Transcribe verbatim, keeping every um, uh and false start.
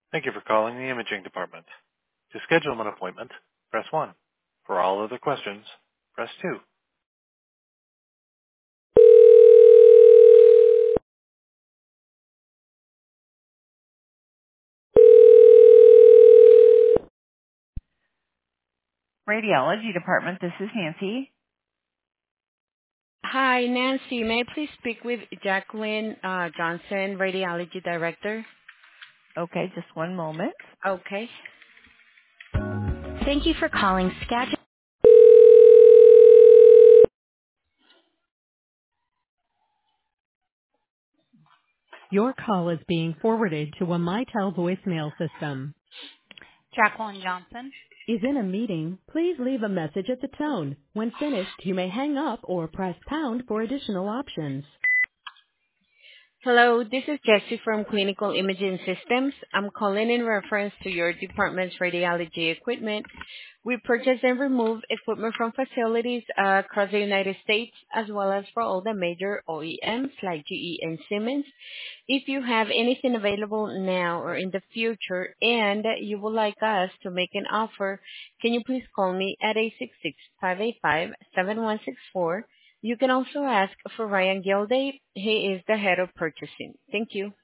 Thank you for calling the imaging department. To schedule an appointment, press one. For all other questions, press two. Radiology department, this is Nancy. Hi, Nancy. May I please speak with Jacqueline uh, Johnson, Radiology Director? Okay, just one moment. Okay. Thank you for calling Skagit. Your call is being forwarded to a Mitel voicemail system. Jacqueline Johnson. Is in a meeting. Please leave a message at the tone. When finished, you may hang up or press pound for additional options. Hello, this is Jessie from Clinical Imaging Systems. I'm calling in reference to your department's radiology equipment. We purchase and remove equipment from facilities uh, across the United States, as well as for all the major O E Ms like G E and Siemens. If you have anything available now or in the future and you would like us to make an offer, can you please call me at eight six six, five eight five, seven one six four. You can also ask for Ryan Gilday. He is the head of purchasing. Thank you.